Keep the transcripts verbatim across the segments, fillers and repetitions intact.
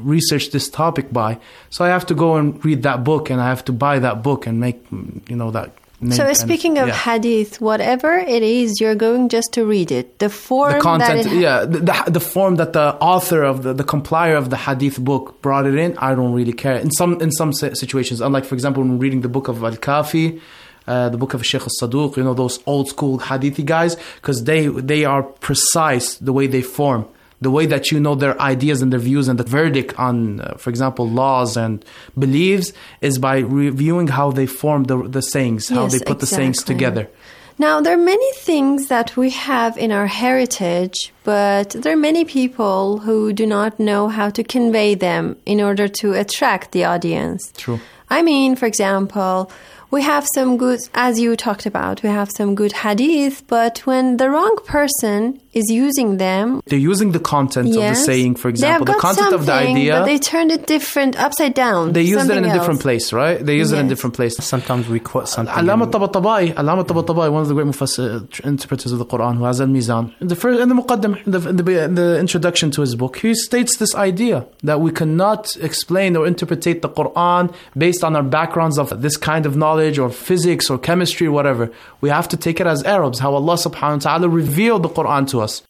researched this topic by. So I have to go and read that book, and I have to buy that book and make, you know, that. So speaking of yeah. hadith, whatever it is, you're going just to read it. The form the content, that it ha- yeah, the, the the form that the author of the, the compiler of the hadith book brought it in, I don't really care. In some in some situations, unlike for example, when reading the book of Al-Kafi, uh, the book of Sheikh Al-Saduq, you know, those old school hadithi guys, because they they are precise the way they form. The way that you know their ideas and their views and the verdict on, uh, for example, laws and beliefs is by reviewing how they form the the sayings, how yes, they put exactly. the sayings together. Now, there are many things that we have in our heritage, but there are many people who do not know how to convey them in order to attract the audience. True. I mean, for example, we have some good, as you talked about, we have some good hadith, but when the wrong person is using them... They're using the content yes, of the saying, for example. The content of the idea... but they turned it different, upside down. They use it in a else. different place, right? They use yes. it in a different place. Sometimes we quote something... Allama Tabatabai, Allama Tabatabai, one of the great mufassir, interpreters of the Quran, who has Al-Mizan, in the, first, in the Muqaddam, in the, in, the, in the introduction to his book, he states this idea that we cannot explain or interpretate the Quran based on our backgrounds of this kind of knowledge or physics or chemistry or whatever. We have to take it as Arabs, how Allah subhanahu wa ta'ala revealed the Quran to us.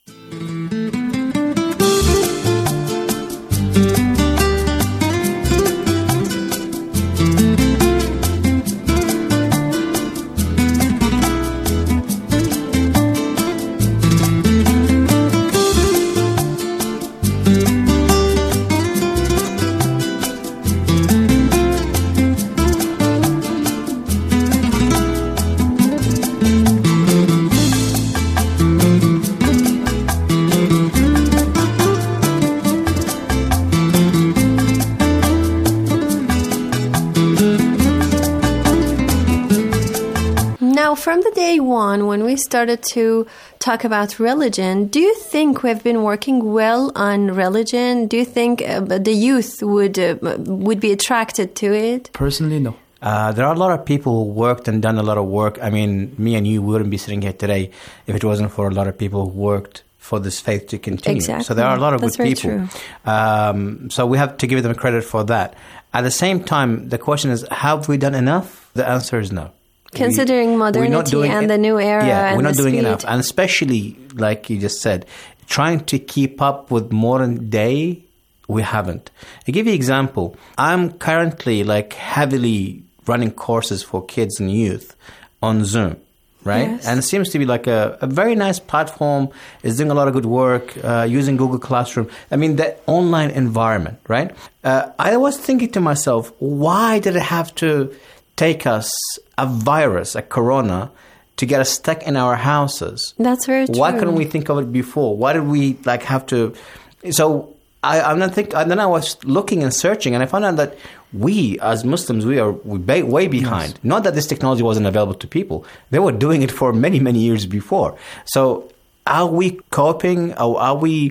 From the day one, when we started to talk about religion, do you think we've been working well on religion? Do you think uh, the youth would uh, would be attracted to it? Personally, no. Uh, there are a lot of people who worked and done a lot of work. I mean, me and you wouldn't be sitting here today if it wasn't for a lot of people who worked for this faith to continue. Exactly. So there are a lot of That's good people. Um, so we have to give them credit for that. At the same time, the question is, have we done enough? The answer is no. Considering we, modernity and it, the new era, yeah, and we're not the doing speed. enough, and especially like you just said, trying to keep up with modern day, we haven't. I give you an example. I'm currently like heavily running courses for kids and youth on Zoom, right? Yes. And it seems to be like a, a very nice platform. It's doing a lot of good work uh, using Google Classroom. I mean, the online environment, right? Uh, I was thinking to myself, why did it have to take us a virus, a corona, to get us stuck in our houses? That's very true. Why couldn't we think of it before? Why did we like have to? So I, I'm not think. And then I was looking and searching, and I found out that we, as Muslims, we are way, way behind. Yes. Not that this technology wasn't available to people; they were doing it for many, many years before. So, are we coping? Or are we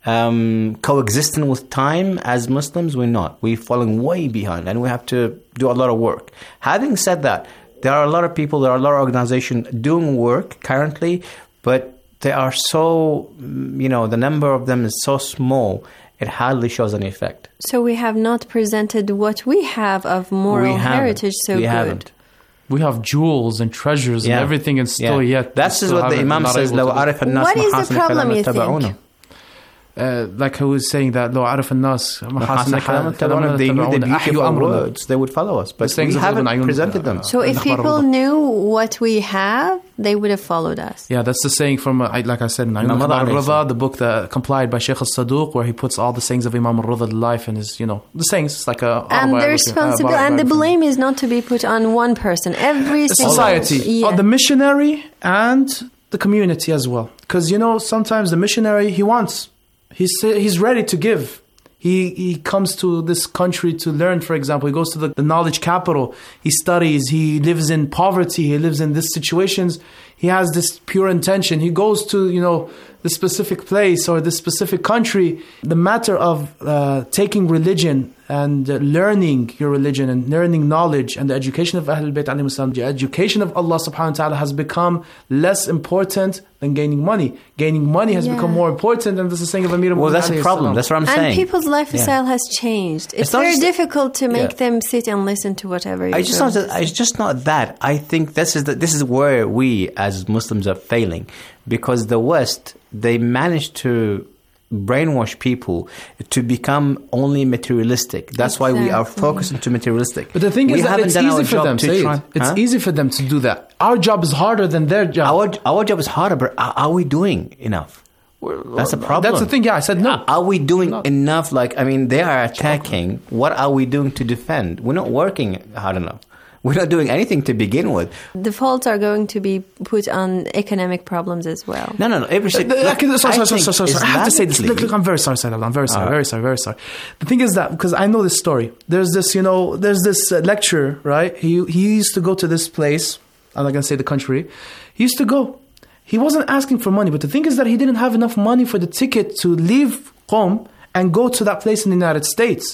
um, coexisting with time as Muslims? We're not. We're falling way behind, and we have to do a lot of work. Having said that, there are a lot of people, there are a lot of organizations doing work currently, but they are so, you know, the number of them is so small, it hardly shows any effect. So we have not presented what we have of moral heritage so we good. Haven't. We have jewels and treasures yeah. and everything in store yeah. yet. That's what the Imam says. لو عرف الناس what is محاسن the problem, you تبعونه. think? Uh, like I was saying that لو عرف الناس محاسن كلام تبعونه, they knew the beauty of our words, they would follow us. But we haven't presented them. So if people knew what we have, they would have followed us. Yeah, that's the saying from, uh, like I said, Imam al-Rida, the book that complied by Sheikh al-Saduq, where he puts all the sayings of Imam al-Rida life and his, you know, the sayings. It's like a and the responsibility uh, and the blame is not to be put on one person. Every single society, yeah. uh, the missionary and the community as well. Because you know, sometimes the missionary he wants, he's he's ready to give. He he comes to this country to learn, for example. He goes to the, the knowledge capital. He studies. He lives in poverty. He lives in these situations. he has this pure intention. He goes to, you know, the specific place or the specific country. The matter of uh, taking religion and uh, learning your religion and learning knowledge and the education of Ahlul Bayt alayhim salam, the education of Allah subhanahu wa ta'ala has become less important than gaining money. Gaining money has Yeah. become more important, and this is saying of Amir Well, that's a problem. That's what I'm And saying. people's lifestyle has changed. It's, It's not very just- difficult to make Yeah. them sit and listen to whatever you're I just going not. to say. It's just not that. I think this is the, this is where we as Muslims are failing, because the West, they managed to brainwash people to become only materialistic. That's why we are Exactly. focused into materialistic. But the thing we is that haven't it's done our easy for job them. to Say try- it. It's Huh? easy for them to do that. Our job is harder than their job. Our our job is harder, but are, are we doing enough? That's a problem. That's the thing. Yeah, I said no. Are we doing No. enough? Like, I mean, they are attacking. What are we doing to defend? We're not working hard enough. We're not doing anything to begin with. The faults are going to be put on economic problems as well. No, no, no. Every Uh, look, okay, sorry, I sorry, sorry, think sorry, sorry. I have to say this. Look, Islamically- look, I'm very sorry, Sayyid. I'm very sorry, Alright. very sorry, very sorry. The thing is that, because I know this story. There's this, you know, there's this uh, lecturer, right? He he used to go to this place. I'm not going to say the country. He used to go. He wasn't asking for money, but the thing is that he didn't have enough money for the ticket to leave Qom and go to that place in the United States.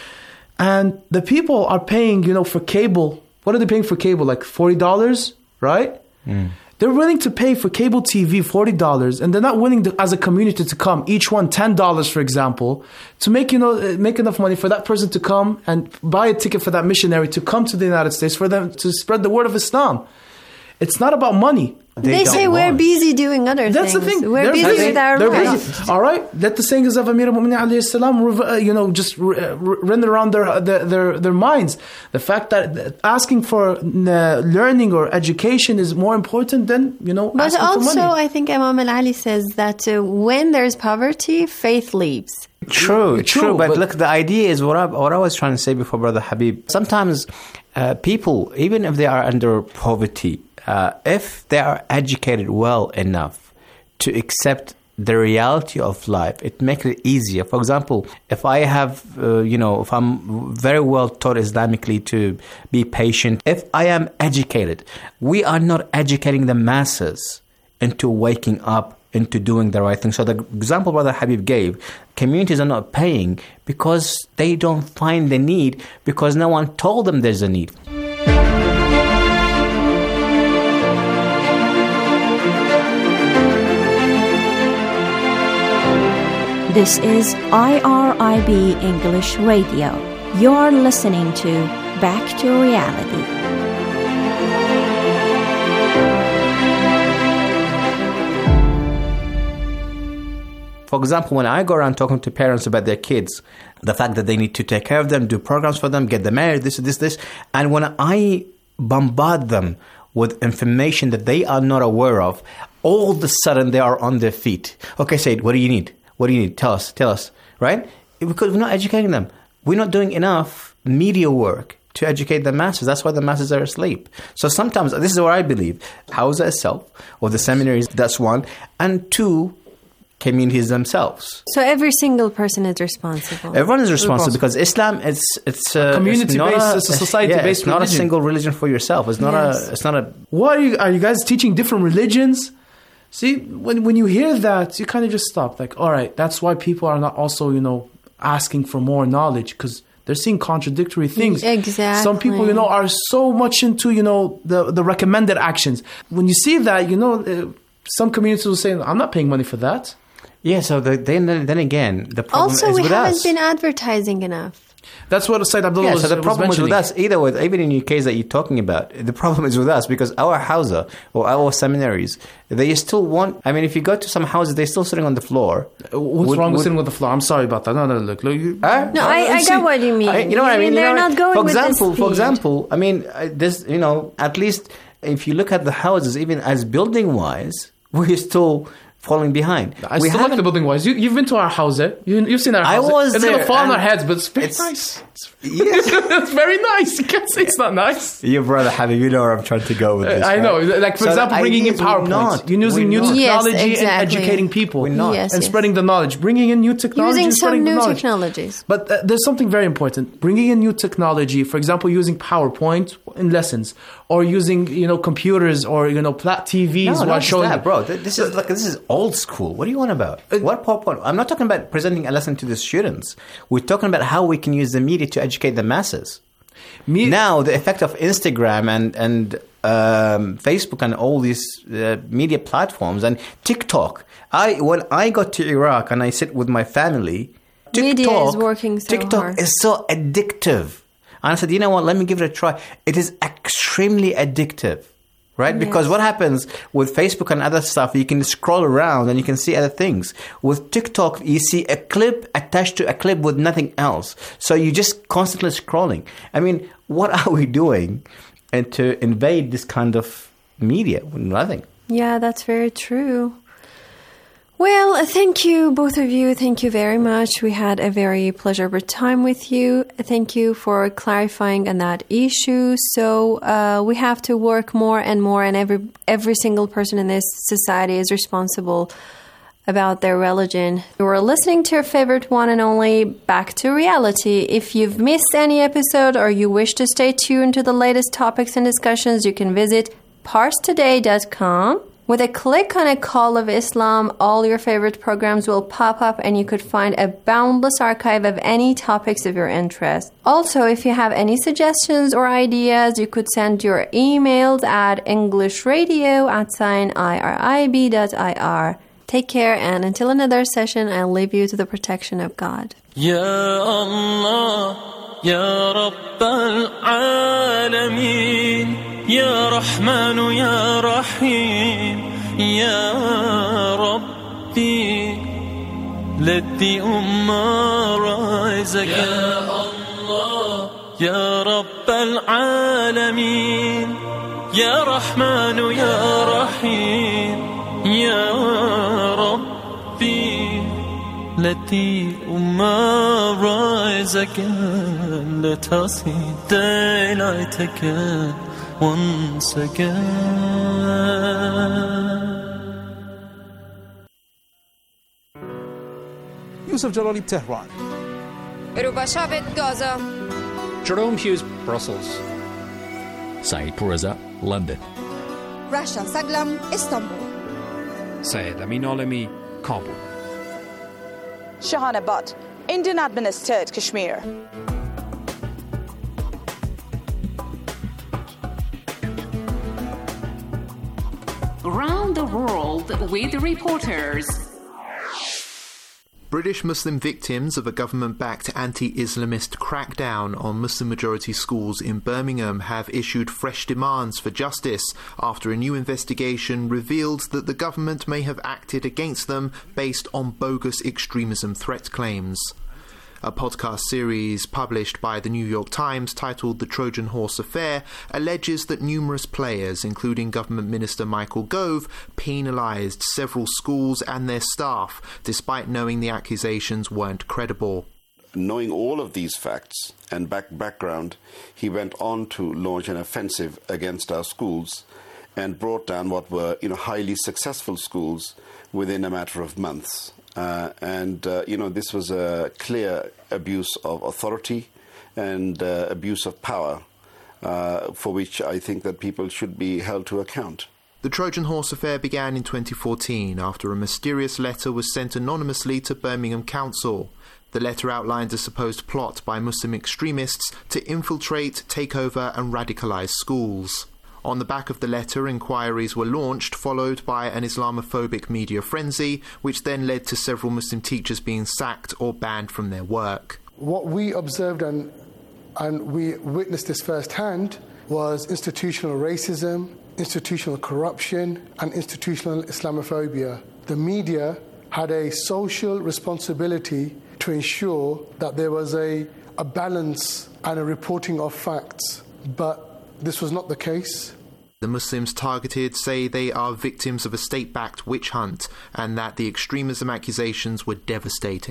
And the people are paying, you know, for cable. What are they paying for cable? Like forty dollars, right? They're willing to pay for cable T V forty dollars, and they're not willing to, as a community to come, each one ten dollars, for example, to make, you know, uh, make enough money for that person to come and buy a ticket for that missionary to come to the United States for them to spread the word of Islam. It's not about money. They, don't say we're want. busy doing other That's things. the thing. We're They're busy busy. with our They're lives. busy. All right. Let the sayings of Amir al-Mu'minin alayhi salam, uh, you know, just r- r- run around their, their their their minds. The fact that asking for uh, learning or education is more important than, you know, But asking for also, money. I think Imam Al-Ali says that uh, when there's poverty, faith leaves. True, true, True, but, but- look, the idea is what I, what I was trying to say before, Brother Habib. Sometimes uh, people, even if they are under poverty, uh, if they are educated well enough to accept the reality of life, it makes it easier. For example, if I have, uh, you know, if I'm very well taught Islamically to be patient, if I am educated, we are not educating the masses into waking up, into doing the right thing. So the example Brother Habib gave, communities are not paying because they don't find the need, because no one told them there's a need. This is I R I B English Radio. You're listening to Back to Reality. For example, when I go around talking to parents about their kids, the fact that they need to take care of them, do programs for them, get them married, this, this, this, and when I bombard them with information that they are not aware of, all of a sudden they are on their feet. Okay, Said, what do you need? What do you need? Tell us, tell us, right? Because we're not educating them. We're not doing enough media work to educate the masses. That's why the masses are asleep. So sometimes, this is what I believe, Hausa itself, or the seminaries, that's one, and two, communities themselves. So every single person is responsible. Everyone is responsible Responsible. because Islam, it's it's uh, Community-based, not it's a society-based yeah, it's not a religion. single religion for yourself. It's not Yes. a. It's not a. What are you, are you guys teaching different religions? See, when when you hear that, you kind of just stop. Like, all right, that's why people are not also, you know, asking for more knowledge, because they're seeing contradictory things. Exactly. Some people, you know, are so much into, you know, the, the recommended actions. When you see that, you know, uh, some communities will say, I'm not paying money for that. Yeah. So the, then then again, the problem Also, is we with haven't us. been advertising enough. That's what Sayyid Abdullah Yeah, was, so the was problem is with mentioning. us, either with, even in your case that you're talking about, the problem is with us because our houses or our seminaries, they still want, I mean, if you go to some houses, they're still sitting on the floor. Uh, What's Would- wrong with would- sitting with the floor? I'm sorry about that. No, no, look. look you, Huh? No, I, I see, get what you mean. I- you know what I mean? You They're know, not going for with example, the For speed. example, I mean, uh, this, you know, at least if you look at the houses, even as building-wise, we're still falling behind. I we still like the building wise. You, you've been to our house, eh? You, you've seen our I house. was It's there, going to fall on and our heads, but it's very it's nice. Yes. It's very nice. You can't say it's not nice. Your brother, Habib, you know where I'm trying to go with this. I right? know. Like, for So example, the bringing in idea is we're PowerPoint. not- You're using we're new not. Yes, technology exactly. and educating people. We're not. Yes, and yes. spreading the knowledge. Bringing in new technology Using and some spreading the new knowledge. technologies. But uh, there's something very important. Bringing in new technology, for example, using PowerPoint in lessons, or using, you know, computers or, you know, flat T Vs No, while not showing... that, bro. Th- This is like this is old school. What do you want about? What PowerPoint? I'm not talking about presenting a lesson to the students. We're talking about how we can use the media to educate the masses. Me- Now, the effect of Instagram and and um, Facebook and all these uh, media platforms and TikTok. I when I got to Iraq and I sit with my family, TikTok, Media is working so TikTok hard. is so addictive. And I said, you know what? Let me give it a try. It is extremely addictive. Right? Because Yes. what happens with Facebook and other stuff, you can scroll around and you can see other things. With TikTok, you see a clip attached to a clip with nothing else. So you're just constantly scrolling. I mean, what are we doing and to invade this kind of media? Nothing. Yeah, that's very true. Well, thank you, both of you. Thank you very much. We had a very pleasurable time with you. Thank you for clarifying on that issue. So uh, we have to work more and more, and every every single person in this society is responsible about their religion. You are listening to your favorite one and only Back to Reality. If you've missed any episode or you wish to stay tuned to the latest topics and discussions, you can visit pars today dot com. With a click on a Call of Islam, all your favorite programs will pop up and you could find a boundless archive of any topics of your interest. Also, if you have any suggestions or ideas, you could send your emails at englishradio at sign irib dot ir. Take care, and until another session, I'll leave you to the protection of God. يا الله يا رب العالمين يا رحمن يا رحيم يا ربي let the ummah rise again يا الله يا رب العالمين يا رحمن يا رحيم يا ربي let the ummah rise again. Let us see daylight again, once again. Yusuf Jalali, Tehran. Rubashavet, Gaza. Jerome Hughes, Brussels. Saeed Pourreza, London. Rasha Saglam, Istanbul. Syed Amin Alami, Kabul. Shahana Butt, Indian administered Kashmir. Around the world with reporters. British Muslim victims of a government-backed anti-Islamist crackdown on Muslim-majority schools in Birmingham have issued fresh demands for justice after a new investigation revealed that the government may have acted against them based on bogus extremism threat claims. A podcast series published by the New York Times titled The Trojan Horse Affair alleges that numerous players, including Government Minister Michael Gove, penalised several schools and their staff, despite knowing the accusations weren't credible. Knowing all of these facts and back background, he went on to launch an offensive against our schools and brought down what were, you know, highly successful schools within a matter of months. Uh, and, uh, you know, this was a clear abuse of authority and uh, abuse of power, uh, for which I think that people should be held to account. The Trojan Horse Affair began in twenty fourteen after a mysterious letter was sent anonymously to Birmingham Council. The letter outlined a supposed plot by Muslim extremists to infiltrate, take over and radicalise schools. On the back of the letter, inquiries were launched, followed by an Islamophobic media frenzy, which then led to several Muslim teachers being sacked or banned from their work. What we observed and, and we witnessed this firsthand was institutional racism, institutional corruption, and institutional Islamophobia. The media had a social responsibility to ensure that there was a, a balance and a reporting of facts, but this was not the case. The Muslims targeted say they are victims of a state-backed witch hunt and that the extremism accusations were devastating.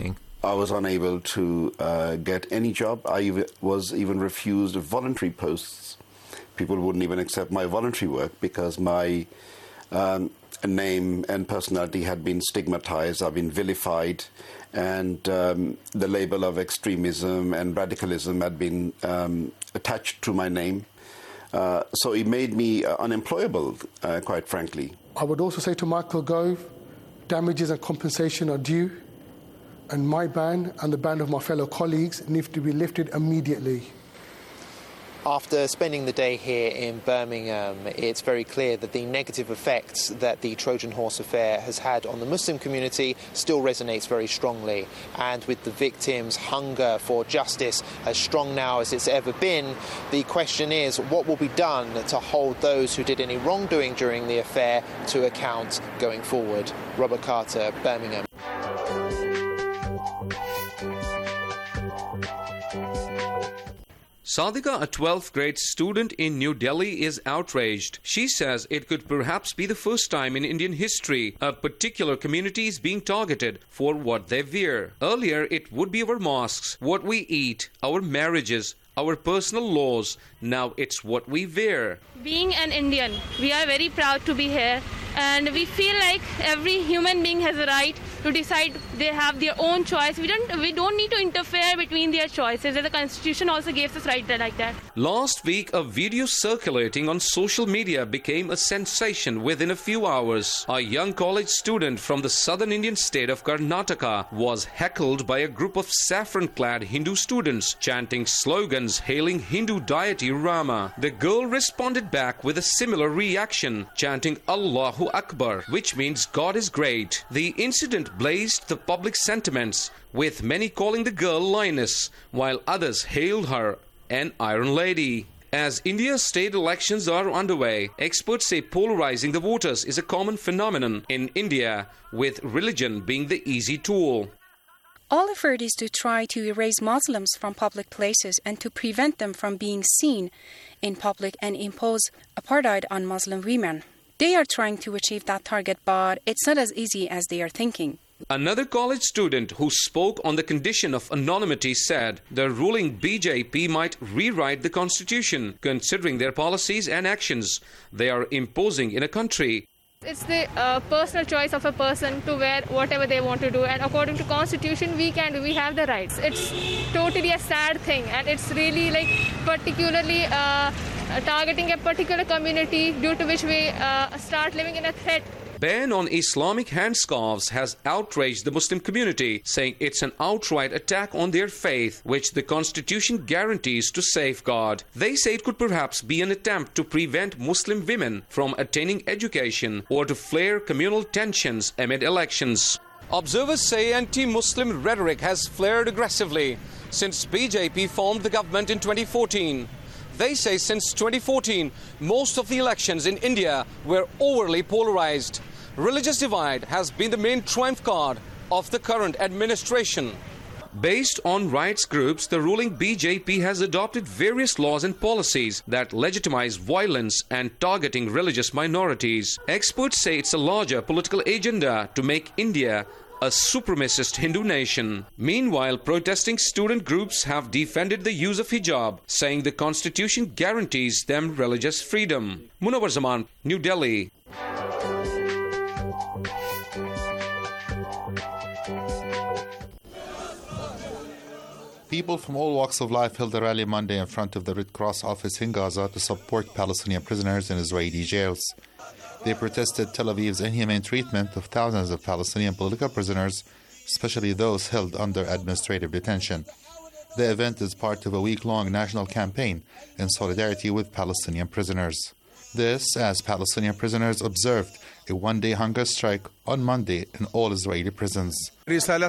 I was unable to uh, get any job. I ev- was even refused voluntary posts. People wouldn't even accept my voluntary work because my um, name and personality had been stigmatized. I've been vilified, and um, the label of extremism and radicalism had been um, attached to my name. Uh, so it made me uh, unemployable, uh, quite frankly. I would also say to Michael Gove, damages and compensation are due, and my ban and the ban of my fellow colleagues need to be lifted immediately. After spending the day here in Birmingham, it's very clear that the negative effects that the Trojan Horse affair has had on the Muslim community still resonates very strongly. And with the victims' hunger for justice as strong now as it's ever been, the question is, what will be done to hold those who did any wrongdoing during the affair to account going forward? Robert Carter, Birmingham. Sadika, a twelfth grade student in New Delhi, is outraged. She says it could perhaps be the first time in Indian history a particular community is being targeted for what they wear. Earlier, it would be our mosques, what we eat, our marriages, our personal laws. Now it's what we wear. Being an Indian, we are very proud to be here, and we feel like every human being has a right to decide. They have their own choice. We don't we don't need to interfere between their choices. The Constitution also gives us right like that. Last week, a video circulating on social media became a sensation within a few hours. A young college student from the southern Indian state of Karnataka was heckled by a group of saffron-clad Hindu students chanting slogans hailing Hindu deity Rama. The girl responded back with a similar reaction, chanting Allahu Akbar, which means God is great. The incident blazed the public sentiments, with many calling the girl lioness, while others hailed her an Iron Lady. As India's state elections are underway, experts say polarizing the voters is a common phenomenon in India, with religion being the easy tool. All effort is to try to erase Muslims from public places and to prevent them from being seen in public and impose apartheid on Muslim women. They are trying to achieve that target, but it's not as easy as they are thinking. Another college student who spoke on the condition of anonymity said the ruling B J P might rewrite the constitution, considering their policies and actions they are imposing in a country. It's the uh, personal choice of a person to wear whatever they want to do, and according to Constitution, we can do, we have the rights. It's totally a sad thing, and it's really like particularly uh, targeting a particular community due to which we uh, start living in a threat. Ban on Islamic handscarves has outraged the Muslim community, saying it's an outright attack on their faith, which the Constitution guarantees to safeguard. They say it could perhaps be an attempt to prevent Muslim women from attaining education or to flare communal tensions amid elections. Observers say anti-Muslim rhetoric has flared aggressively since B J P formed the government in twenty fourteen. They say since twenty fourteen, most of the elections in India were overly polarized. Religious divide has been the main trump card of the current administration. Based on rights groups, the ruling B J P has adopted various laws and policies that legitimize violence and targeting religious minorities. Experts say it's a larger political agenda to make India a supremacist Hindu nation. Meanwhile, protesting student groups have defended the use of hijab, saying the constitution guarantees them religious freedom. Munawar Zaman, New Delhi. People from all walks of life held a rally Monday in front of the Red Cross office in Gaza to support Palestinian prisoners in Israeli jails. They protested Tel Aviv's inhumane treatment of thousands of Palestinian political prisoners, especially those held under administrative detention. The event is part of a week-long national campaign in solidarity with Palestinian prisoners. This, as Palestinian prisoners observed a one-day hunger strike on Monday in all Israeli prisons. We are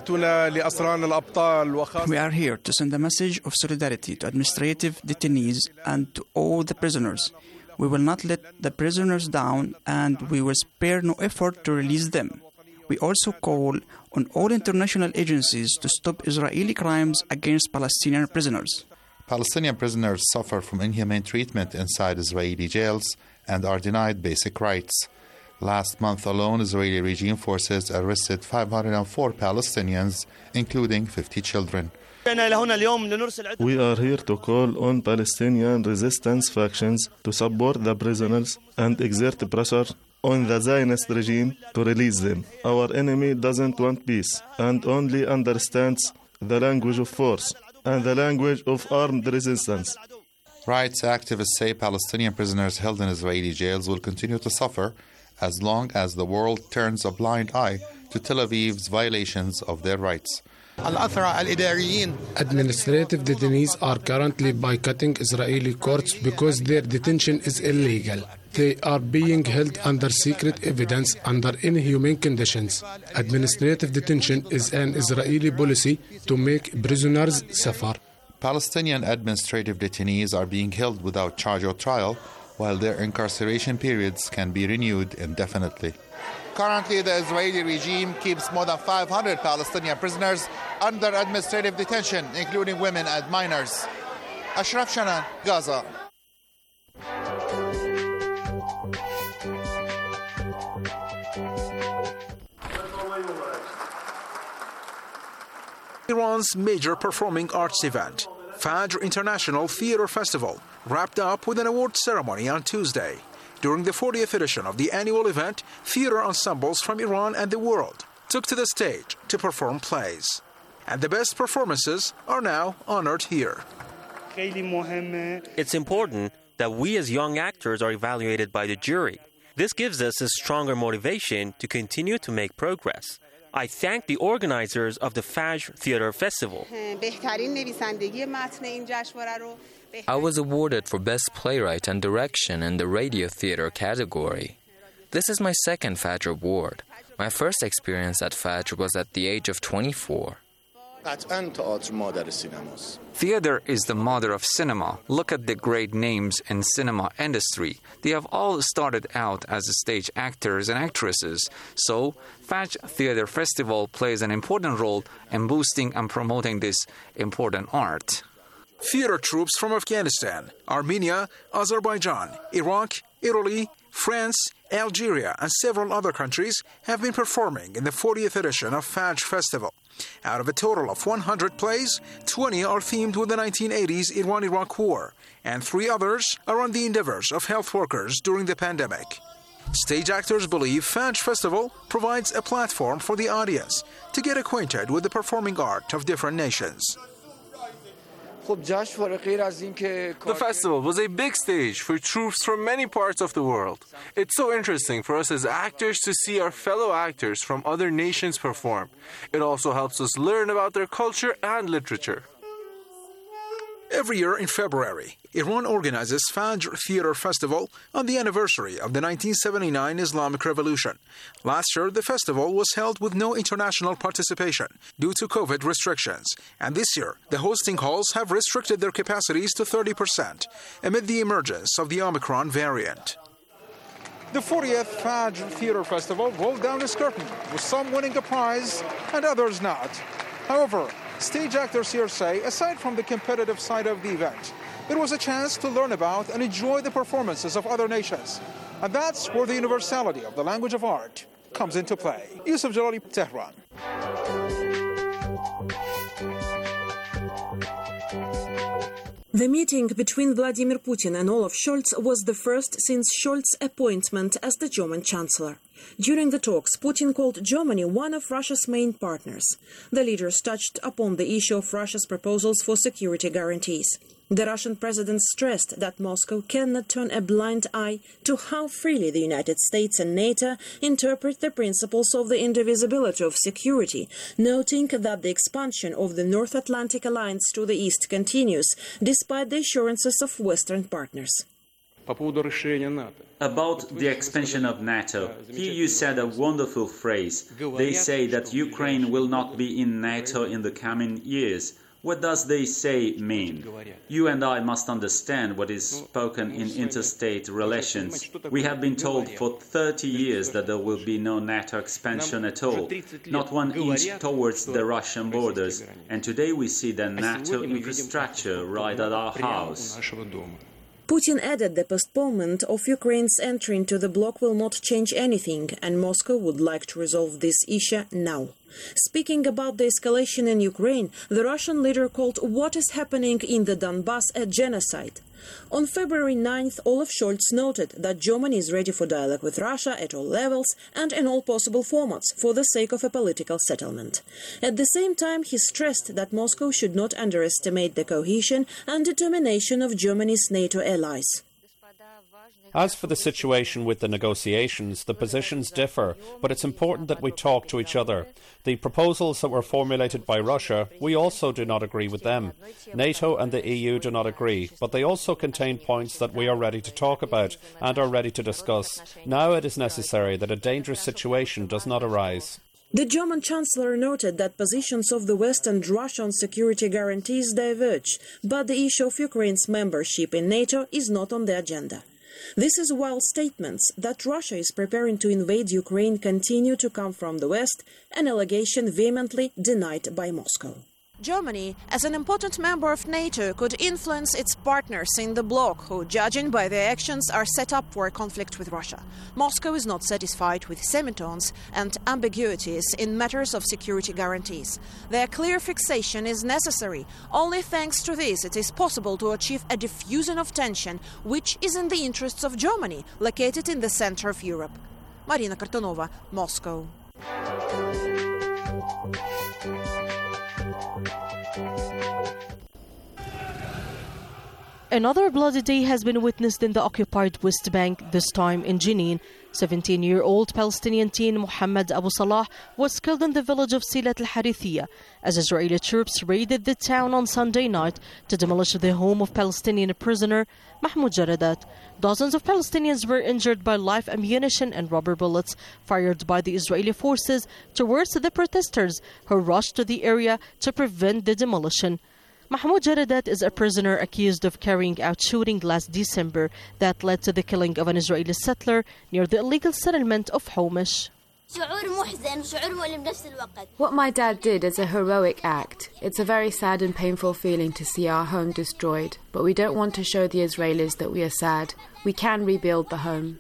here to send a message of solidarity to administrative detainees and to all the prisoners. We will not let the prisoners down, and we will spare no effort to release them. We also call on all international agencies to stop Israeli crimes against Palestinian prisoners. Palestinian prisoners suffer from inhumane treatment inside Israeli jails and are denied basic rights. Last month alone, Israeli regime forces arrested five hundred four Palestinians, including fifty children. We are here to call on Palestinian resistance factions to support the prisoners and exert pressure on the Zionist regime to release them. Our enemy doesn't want peace and only understands the language of force and the language of armed resistance. Rights activists say Palestinian prisoners held in Israeli jails will continue to suffer as long as the world turns a blind eye to Tel Aviv's violations of their rights. Administrative detainees are currently boycotting Israeli courts because their detention is illegal. They are being held under secret evidence under inhumane conditions. Administrative detention is an Israeli policy to make prisoners suffer. Palestinian administrative detainees are being held without charge or trial, while their incarceration periods can be renewed indefinitely. Currently, the Israeli regime keeps more than five hundred Palestinian prisoners under administrative detention, including women and minors. Ashraf Shanan, Gaza. Iran's major performing arts event, Fajr International Theatre Festival, wrapped up with an award ceremony on Tuesday. During the fortieth edition of the annual event, theater ensembles from Iran and the world took to the stage to perform plays. And the best performances are now honored here. It's important that we as young actors are evaluated by the jury. This gives us a stronger motivation to continue to make progress. I thank the organizers of the Fajr Theatre Festival. I was awarded for Best Playwright and Direction in the Radio Theatre category. This is my second Fajr award. My first experience at Fajr was at the age of twenty-four. Theater is the mother of cinema. Look at the great names in cinema industry. They have all started out as stage actors and actresses. So, Fajr Theater Festival plays an important role in boosting and promoting this important art. Theater troops from Afghanistan, Armenia, Azerbaijan, Iraq, Italy, France, Algeria, and several other countries have been performing in the fortieth edition of Fajr Festival. Out of a total of one hundred plays, twenty are themed with the nineteen eighties Iran-Iraq War, and three others are on the endeavors of health workers during the pandemic. Stage actors believe Fajr Festival provides a platform for the audience to get acquainted with the performing art of different nations. The festival was a big stage for troops from many parts of the world. It's so interesting for us as actors to see our fellow actors from other nations perform. It also helps us learn about their culture and literature. Every year in February, Iran organizes Fajr Theatre Festival on the anniversary of the nineteen seventy-nine Islamic Revolution. Last year, the festival was held with no international participation due to COVID restrictions. And this year, the hosting halls have restricted their capacities to thirty percent amid the emergence of the Omicron variant. The fortieth Fajr Theatre Festival rolled down its curtain, with some winning a prize and others not. However, stage actors here say, aside from the competitive side of the event, it was a chance to learn about and enjoy the performances of other nations. And that's where the universality of the language of art comes into play. Yusuf Jalali, Tehran. The meeting between Vladimir Putin and Olaf Scholz was the first since Scholz's appointment as the German Chancellor. During the talks, Putin called Germany one of Russia's main partners. The leaders touched upon the issue of Russia's proposals for security guarantees. The Russian president stressed that Moscow cannot turn a blind eye to how freely the United States and NATO interpret the principles of the indivisibility of security, noting that the expansion of the North Atlantic Alliance to the east continues, despite the assurances of Western partners. About the expansion of NATO, here you said a wonderful phrase. They say that Ukraine will not be in NATO in the coming years. What does they say mean? You and I must understand what is spoken in interstate relations. We have been told for thirty years that there will be no NATO expansion at all, not one inch towards the Russian borders. And today we see the NATO infrastructure right at our house. Putin added the postponement of Ukraine's entry into the bloc will not change anything, and Moscow would like to resolve this issue now. Speaking about the escalation in Ukraine, the Russian leader called what is happening in the Donbass a genocide. On February ninth, Olaf Scholz noted that Germany is ready for dialogue with Russia at all levels and in all possible formats for the sake of a political settlement. At the same time, he stressed that Moscow should not underestimate the cohesion and determination of Germany's NATO allies. As for the situation with the negotiations, the positions differ, but it's important that we talk to each other. The proposals that were formulated by Russia, we also do not agree with them. NATO and the E U do not agree, but they also contain points that we are ready to talk about and are ready to discuss. Now it is necessary that a dangerous situation does not arise. The German Chancellor noted that positions of the West and Russia on security guarantees diverge, but the issue of Ukraine's membership in NATO is not on the agenda. This is while statements that Russia is preparing to invade Ukraine continue to come from the West, an allegation vehemently denied by Moscow. Germany, as an important member of NATO, could influence its partners in the bloc who, judging by their actions, are set up for a conflict with Russia. Moscow is not satisfied with semitones and ambiguities in matters of security guarantees. Their clear fixation is necessary. Only thanks to this it is possible to achieve a diffusion of tension, which is in the interests of Germany, located in the center of Europe. Marina Kartonova, Moscow. Another bloody day has been witnessed in the occupied West Bank, this time in Jenin. seventeen-year-old Palestinian teen Mohammed Abu Salah was killed in the village of Silat al-Harithiyah as Israeli troops raided the town on Sunday night to demolish the home of Palestinian prisoner Mahmoud Jaradat. Dozens of Palestinians were injured by live ammunition and rubber bullets fired by the Israeli forces towards the protesters who rushed to the area to prevent the demolition. Mahmoud Jaradat is a prisoner accused of carrying out shooting last December that led to the killing of an Israeli settler near the illegal settlement of Homish. What my dad did is a heroic act. It's a very sad and painful feeling to see our home destroyed, but we don't want to show the Israelis that we are sad. We can rebuild the home.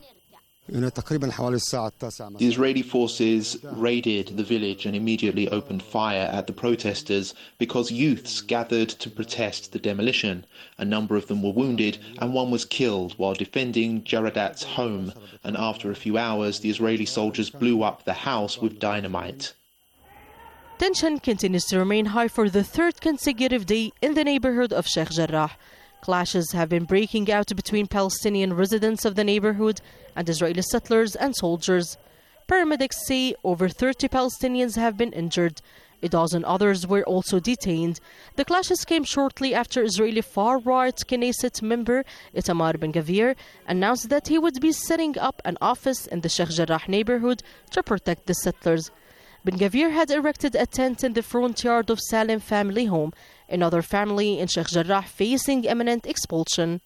The Israeli forces raided the village and immediately opened fire at the protesters because youths gathered to protest the demolition. A number of them were wounded and one was killed while defending Jaradat's home. And after a few hours, the Israeli soldiers blew up the house with dynamite. Tension continues to remain high for the third consecutive day in the neighborhood of Sheikh Jarrah. Clashes have been breaking out between Palestinian residents of the neighborhood and Israeli settlers and soldiers. Paramedics say over thirty Palestinians have been injured. A dozen others were also detained. The clashes came shortly after Israeli far-right Knesset member Itamar Ben-Gvir announced that he would be setting up an office in the Sheikh Jarrah neighborhood to protect the settlers. Ben-Gvir had erected a tent in the front yard of Salem family home, another family in Sheikh Jarrah facing imminent expulsion.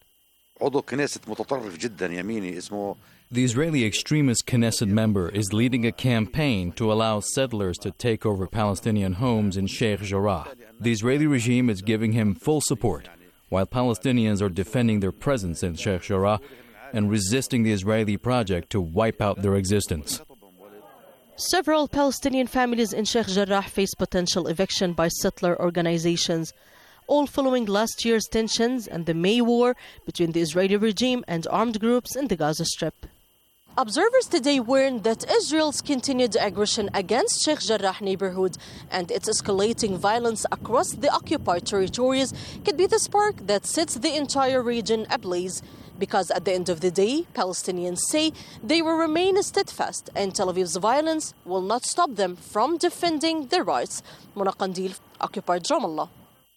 The Israeli extremist Knesset member is leading a campaign to allow settlers to take over Palestinian homes in Sheikh Jarrah. The Israeli regime is giving him full support, while Palestinians are defending their presence in Sheikh Jarrah and resisting the Israeli project to wipe out their existence. Several Palestinian families in Sheikh Jarrah face potential eviction by settler organizations, all following last year's tensions and the May war between the Israeli regime and armed groups in the Gaza Strip. Observers today warned that Israel's continued aggression against Sheikh Jarrah neighborhood and its escalating violence across the occupied territories could be the spark that sets the entire region ablaze. Because at the end of the day, Palestinians say they will remain steadfast and Tel Aviv's violence will not stop them from defending their rights. Mona Qandil, Occupied Ramallah.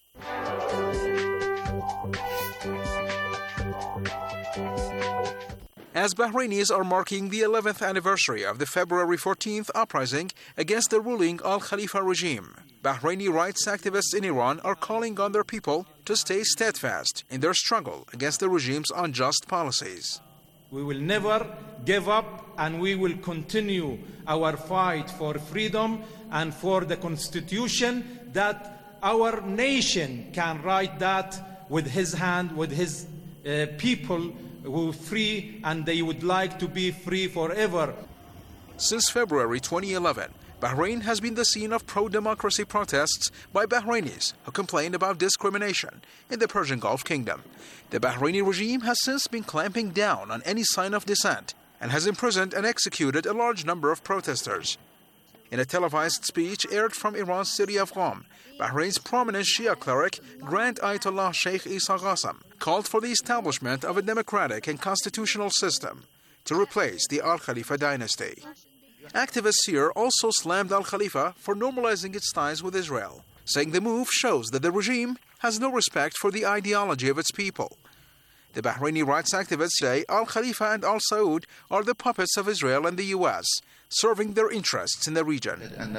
As Bahrainis are marking the eleventh anniversary of the February fourteenth uprising against the ruling Al Khalifa regime, Bahraini rights activists in Iran are calling on their people to stay steadfast in their struggle against the regime's unjust policies. We will never give up and we will continue our fight for freedom and for the constitution that our nation can write that with his hand, with his uh, people who are free and they would like to be free forever. Since February twenty eleven, Bahrain has been the scene of pro-democracy protests by Bahrainis who complain about discrimination in the Persian Gulf Kingdom. The Bahraini regime has since been clamping down on any sign of dissent and has imprisoned and executed a large number of protesters. In a televised speech aired from Iran's city of Qom, Bahrain's prominent Shia cleric, Grand Ayatollah Sheikh Isa Qassem, called for the establishment of a democratic and constitutional system to replace the Al Khalifa dynasty. Activists here also slammed Al Khalifa for normalizing its ties with Israel, saying the move shows that the regime has no respect for the ideology of its people. The Bahraini rights activists say Al Khalifa and Al Saud are the puppets of Israel and the U S, serving their interests in the region.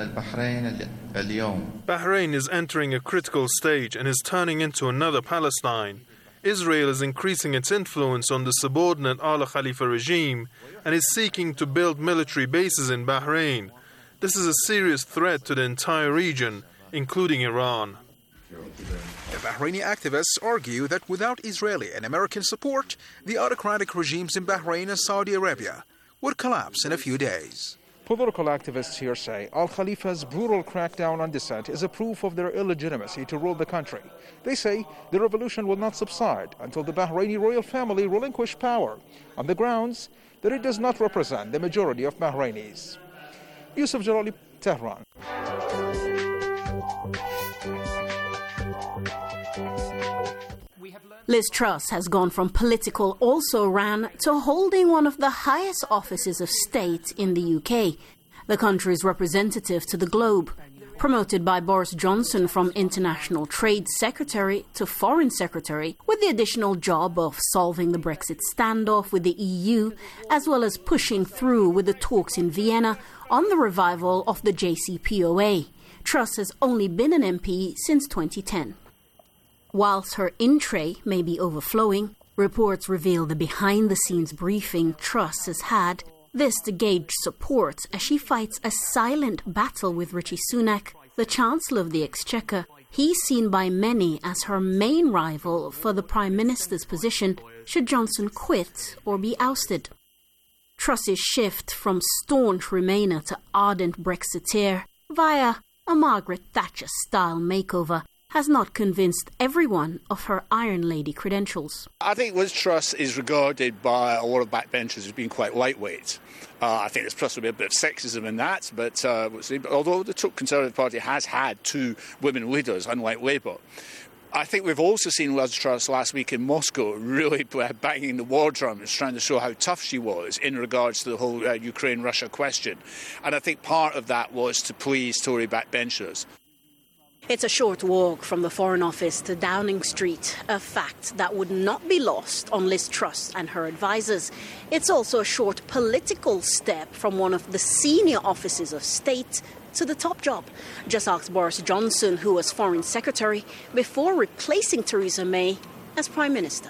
Bahrain is entering a critical stage and is turning into another Palestine. Israel is increasing its influence on the subordinate Al Khalifa regime and is seeking to build military bases in Bahrain. This is a serious threat to the entire region, including Iran. The Bahraini activists argue that without Israeli and American support, the autocratic regimes in Bahrain and Saudi Arabia would collapse in a few days. Political activists here say Al Khalifa's brutal crackdown on dissent is a proof of their illegitimacy to rule the country. They say the revolution will not subside until the Bahraini royal family relinquish power on the grounds that it does not represent the majority of Bahrainis. Yusuf Jalali, Tehran. Liz Truss has gone from political also-ran to holding one of the highest offices of state in the U K, the country's representative to the globe. Promoted by Boris Johnson from International Trade Secretary to Foreign Secretary, with the additional job of solving the Brexit standoff with the E U, as well as pushing through with the talks in Vienna on the revival of the J C P O A. Truss has only been an M P since twenty ten. Whilst her in-tray may be overflowing, reports reveal the behind-the-scenes briefing Truss has had, this to gauge support as she fights a silent battle with Rishi Sunak, the Chancellor of the Exchequer. He's seen by many as her main rival for the Prime Minister's position should Johnson quit or be ousted. Truss's shift from staunch Remainer to ardent Brexiteer via a Margaret Thatcher-style makeover has not convinced everyone of her Iron Lady credentials. I think Liz Truss is regarded by a lot of backbenchers as being quite lightweight. Uh, I think there's possibly a bit of sexism in that, but uh, although the Conservative Party has had two women leaders, unlike Labour, I think we've also seen Liz Truss last week in Moscow really banging the war drums, trying to show how tough she was in regards to the whole uh, Ukraine-Russia question. And I think part of that was to please Tory backbenchers. It's a short walk from the Foreign Office to Downing Street, a fact that would not be lost on Liz Truss and her advisers. It's also a short political step from one of the senior offices of state to the top job. Just ask Boris Johnson, who was Foreign Secretary, before replacing Theresa May as Prime Minister.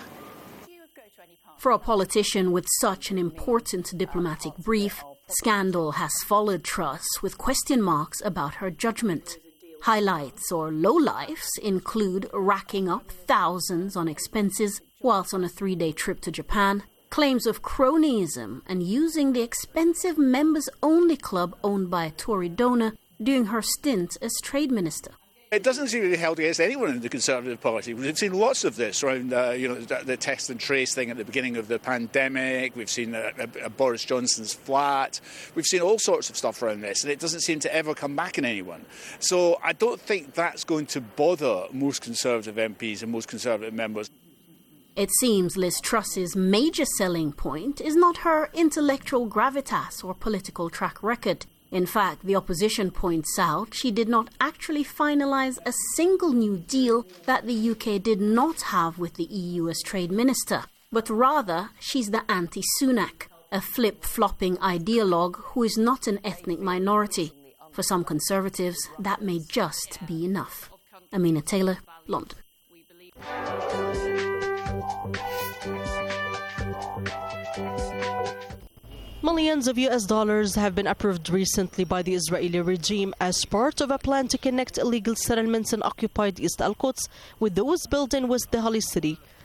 For a politician with such an important diplomatic brief, scandal has followed Truss with question marks about her judgment. Highlights or lowlifes include racking up thousands on expenses whilst on a three-day trip to Japan, claims of cronyism and using the expensive members-only club owned by a Tory donor during her stint as Trade Minister. It doesn't seem to be held against anyone in the Conservative Party. We've seen lots of this around, uh, you know, the, the test and trace thing at the beginning of the pandemic. We've seen a, a, a Boris Johnson's flat. We've seen all sorts of stuff around this, and it doesn't seem to ever come back in anyone. So I don't think that's going to bother most Conservative M Ps and most Conservative members. It seems Liz Truss's major selling point is not her intellectual gravitas or political track record. In fact, the opposition points out she did not actually finalise a single new deal that the U K did not have with the E U as trade minister, but rather she's the anti-Sunak, a flip-flopping ideologue who is not an ethnic minority. For some Conservatives, that may just be enough. Amina Taylor, London. Millions of U S dollars have been approved recently by the Israeli regime as part of a plan to connect illegal settlements in occupied East Al-Quds with those built in West the Holy City.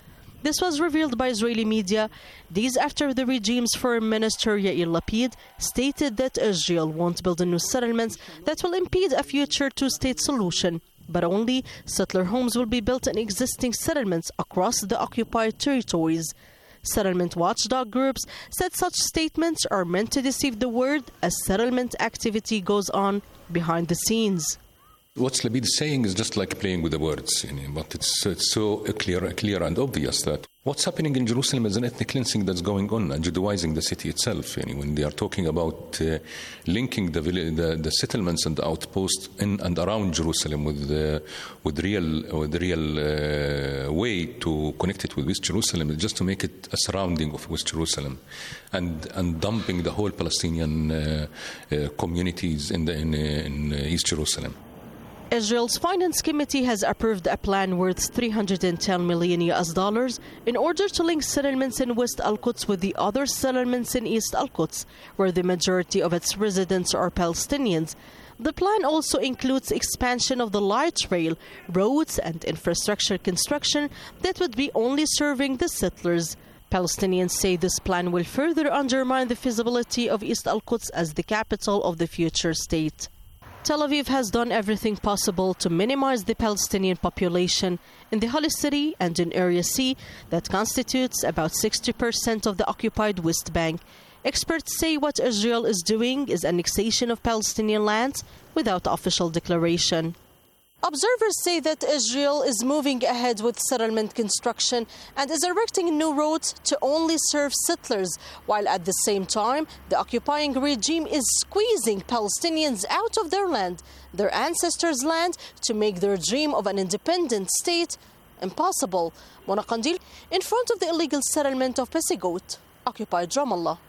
This was revealed by Israeli media days after the regime's foreign minister Yair Lapid stated that Israel won't build a new settlements that will impede a future two-state solution, but only settler homes will be built in existing settlements across the occupied territories. Settlement watchdog groups said such statements are meant to deceive the world as settlement activity goes on behind the scenes. What Lapid is saying is just like playing with the words, you know, but it's, it's so clear, clear and obvious that what's happening in Jerusalem is an ethnic cleansing that's going on and Judaizing the city itself. You know, when they are talking about uh, linking the, the the settlements and the outposts in and around Jerusalem with the with real with the real uh, way to connect it with West Jerusalem, is just to make it a surrounding of West Jerusalem, and and dumping the whole Palestinian uh, uh, communities in the in, in East Jerusalem. Israel's Finance Committee has approved a plan worth three hundred ten million U S dollars in order to link settlements in West Al-Quds with the other settlements in East Al-Quds, where the majority of its residents are Palestinians. The plan also includes expansion of the light rail, roads and infrastructure construction that would be only serving the settlers. Palestinians say this plan will further undermine the feasibility of East Al-Quds as the capital of the future state. Tel Aviv has done everything possible to minimize the Palestinian population in the Holy City and in Area C that constitutes about sixty percent of the occupied West Bank. Experts say what Israel is doing is annexation of Palestinian lands without official declaration. Observers say that Israel is moving ahead with settlement construction and is erecting new roads to only serve settlers, while at the same time the occupying regime is squeezing Palestinians out of their land, their ancestors' land, to make their dream of an independent state impossible. Mona Qandil in front of the illegal settlement of Pesigot, occupied Ramallah.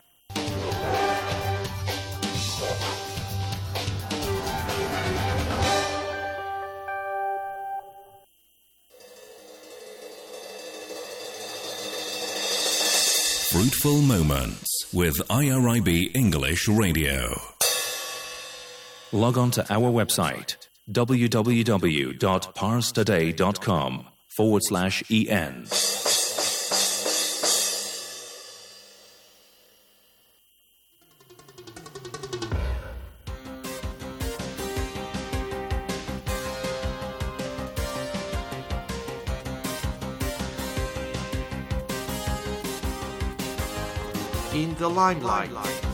Fruitful Moments with I R I B English Radio. Log on to our website www.parstoday.com forward slash en. In the limelight.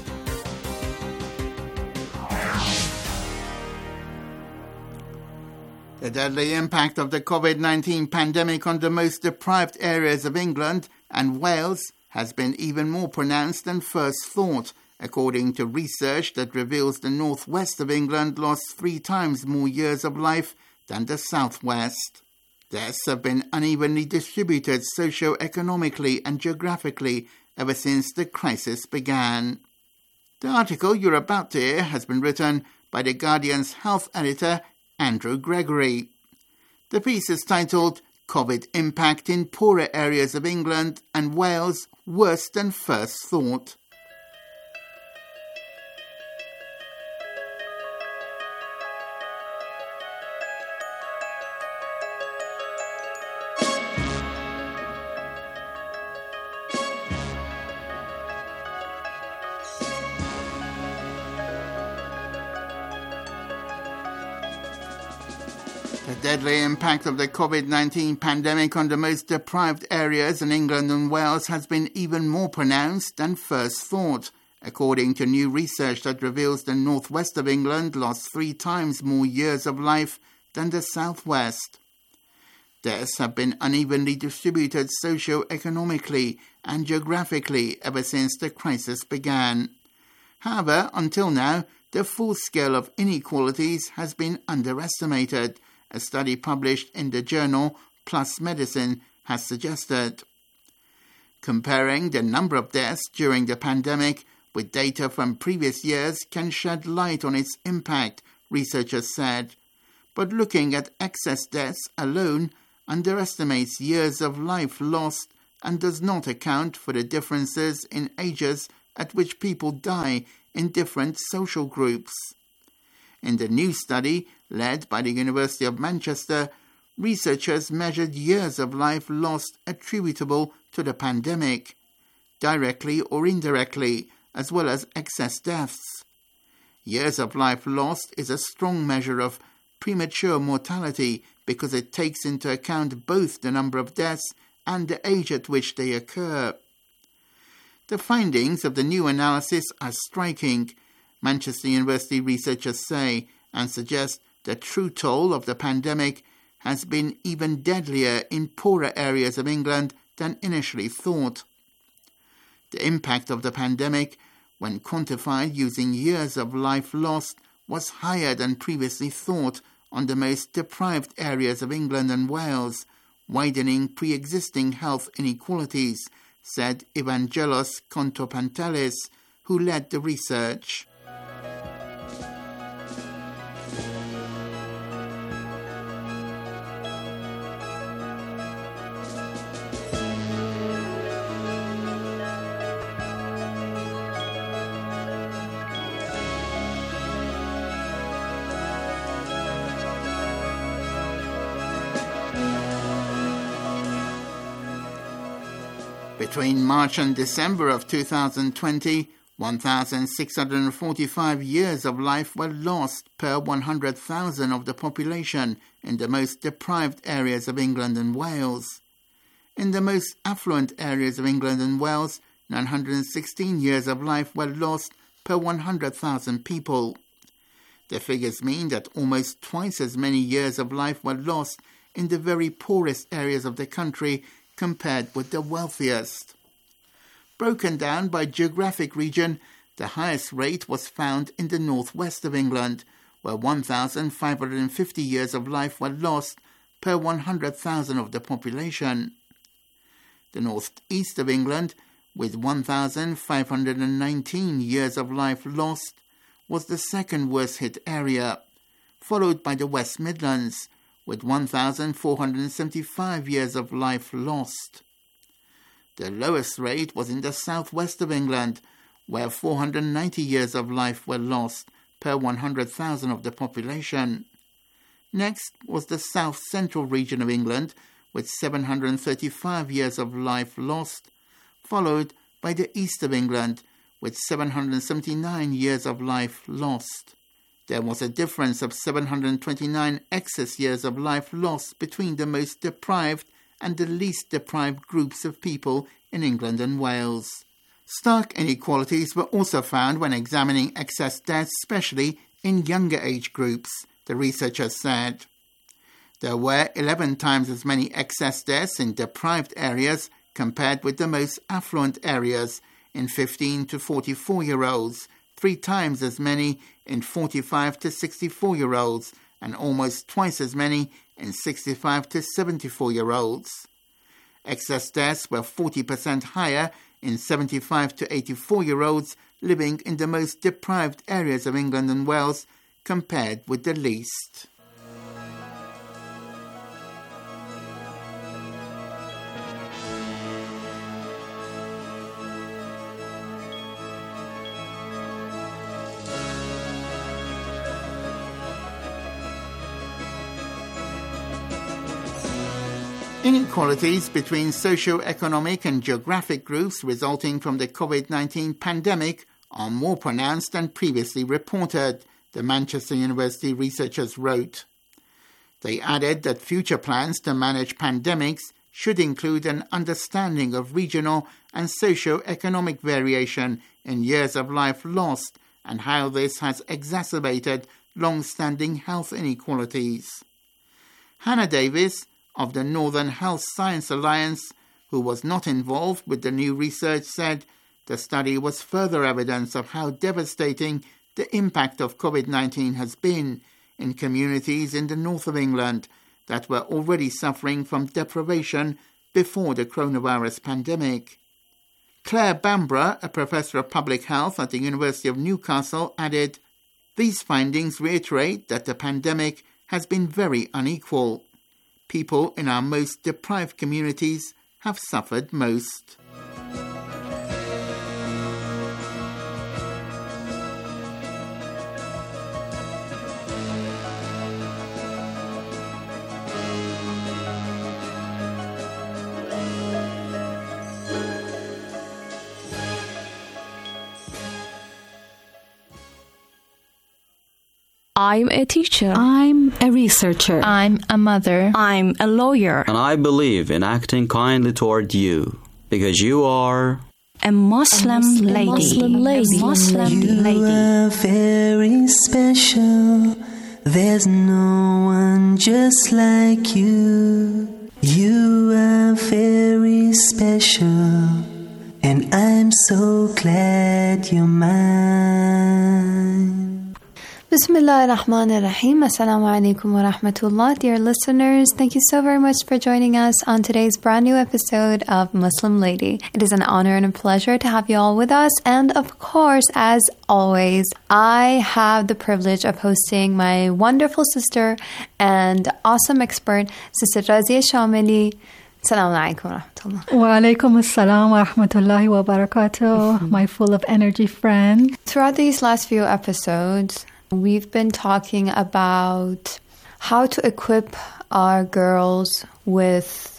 The deadly impact of the COVID nineteen pandemic on the most deprived areas of England and Wales has been even more pronounced than first thought, according to research that reveals the northwest of England lost three times more years of life than the southwest. Deaths have been unevenly distributed socio-economically and geographically ever since the crisis began. The article you're about to hear has been written by The Guardian's health editor, Andrew Gregory. The piece is titled COVID Impact in Poorer Areas of England and Wales Worse Than First Thought. The deadly impact of the COVID nineteen pandemic on the most deprived areas in England and Wales has been even more pronounced than first thought, according to new research that reveals the northwest of England lost three times more years of life than the southwest. Deaths have been unevenly distributed socio-economically and geographically ever since the crisis began. However, until now, the full scale of inequalities has been underestimated, a study published in the journal PLOS Medicine has suggested. Comparing the number of deaths during the pandemic with data from previous years can shed light on its impact, researchers said. But looking at excess deaths alone underestimates years of life lost and does not account for the differences in ages at which people die in different social groups. In the new study, led by the University of Manchester, researchers measured years of life lost attributable to the pandemic, directly or indirectly, as well as excess deaths. Years of life lost is a strong measure of premature mortality because it takes into account both the number of deaths and the age at which they occur. The findings of the new analysis are striking, Manchester University researchers say, and suggest the true toll of the pandemic has been even deadlier in poorer areas of England than initially thought. The impact of the pandemic, when quantified using years of life lost, was higher than previously thought on the most deprived areas of England and Wales, widening pre-existing health inequalities, said Evangelos Kontopantelis, who led the research. Between March and December of two thousand twenty, one thousand six hundred forty-five years of life were lost per one hundred thousand of the population in the most deprived areas of England and Wales. In the most affluent areas of England and Wales, nine hundred sixteen years of life were lost per one hundred thousand people. The figures mean that almost twice as many years of life were lost in the very poorest areas of the country compared with the wealthiest. Broken down by geographic region, the highest rate was found in the northwest of England, where one thousand five hundred fifty years of life were lost per one hundred thousand of the population. The northeast of England, with one thousand five hundred nineteen years of life lost, was the second worst hit area, followed by the West Midlands, with one thousand four hundred seventy-five years of life lost. The lowest rate was in the southwest of England, where four hundred ninety years of life were lost per one hundred thousand of the population. Next was the south-central region of England, with seven hundred thirty-five years of life lost, followed by the east of England, with seven hundred seventy-nine years of life lost. There was a difference of seven hundred twenty-nine excess years of life lost between the most deprived and the least deprived groups of people in England and Wales. Stark inequalities were also found when examining excess deaths, especially in younger age groups, the researchers said. There were eleven times as many excess deaths in deprived areas compared with the most affluent areas in fifteen to forty-four-year-olds, three times as many in forty-five to sixty-four-year-olds, and almost twice as many in sixty-five to seventy-four-year-olds. Excess deaths were forty percent higher in seventy-five to eighty-four-year-olds living in the most deprived areas of England and Wales compared with the least. Inequalities between socio-economic and geographic groups resulting from the COVID nineteen pandemic are more pronounced than previously reported, the Manchester University researchers wrote. They added that future plans to manage pandemics should include an understanding of regional and socio-economic variation in years of life lost and how this has exacerbated long-standing health inequalities. Hannah Davis, of the Northern Health Science Alliance, who was not involved with the new research, said the study was further evidence of how devastating the impact of COVID nineteen has been in communities in the north of England that were already suffering from deprivation before the coronavirus pandemic. Claire Bamborough, a professor of public health at the University of Newcastle, added, "These findings reiterate that the pandemic has been very unequal. People in our most deprived communities have suffered most." I'm a teacher. I'm a researcher. I'm a mother. I'm a lawyer. And I believe in acting kindly toward you, because you are... A Muslim, a Muslim lady. Muslim lady. A Muslim you lady. You are very special. There's no one just like you. You are very special. And I'm so glad you're mine. Bismillah ar-Rahman ar-Rahim. Assalamu alaikum wa rahmatullah. Dear listeners, thank you so very much for joining us on today's brand new episode of Muslim Lady. It is an honor and a pleasure to have you all with us. And of course, as always, I have the privilege of hosting my wonderful sister and awesome expert, Sister Razia Shamili. Assalamu alaikum wa rahmatullah. Wa alaikum assalam wa rahmatullahi wa barakatuh, my full of energy friend. Throughout these last few episodes, we've been talking about how to equip our girls with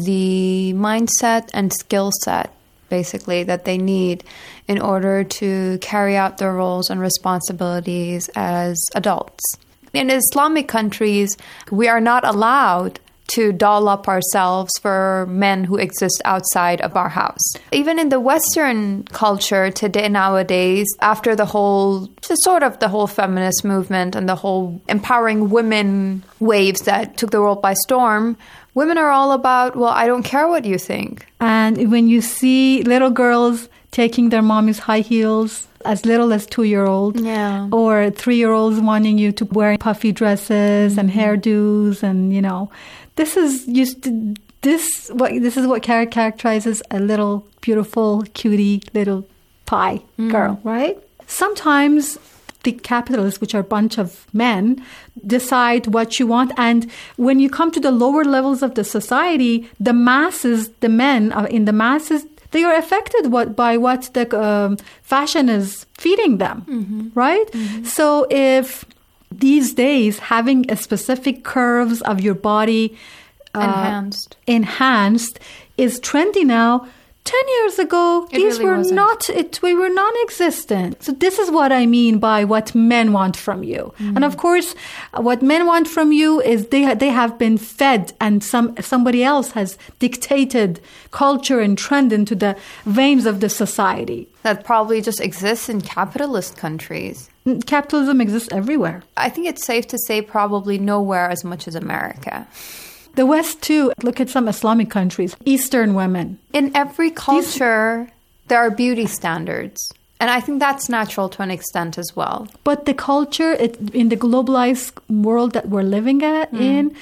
the mindset and skill set, basically, that they need in order to carry out their roles and responsibilities as adults. In Islamic countries, we are not allowed to doll up ourselves for men who exist outside of our house. Even in the Western culture today, nowadays, after the whole, sort of the whole feminist movement and the whole empowering women waves that took the world by storm, women are all about, well, I don't care what you think. And when you see little girls taking their mommy's high heels, as little as two-year-olds, yeah. or three-year-olds wanting you to wear puffy dresses and hairdos, and you know, this is used to, this what this is what characterizes a little beautiful cutie little pie mm. girl, right? Sometimes the capitalists, which are a bunch of men, decide what you want, and when you come to the lower levels of the society, the masses, the men in the masses, they are affected what, by what the um, fashion is feeding them, mm-hmm. right? Mm-hmm. So if these days having a specific curves of your body uh, enhanced enhanced is trendy now, ten years ago, it these really were wasn't. not, it, we were non-existent. So this is what I mean by what men want from you. Mm-hmm. And of course, what men want from you is they they have been fed, and some somebody else has dictated culture and trend into the veins of the society. That probably just exists in capitalist countries. Capitalism exists everywhere. I think it's safe to say probably nowhere as much as America. The West, too. Look at some Islamic countries. Eastern women. In every culture, These... there are beauty standards. And I think that's natural to an extent as well. But the culture, it, in the globalized world that we're living at, mm. in,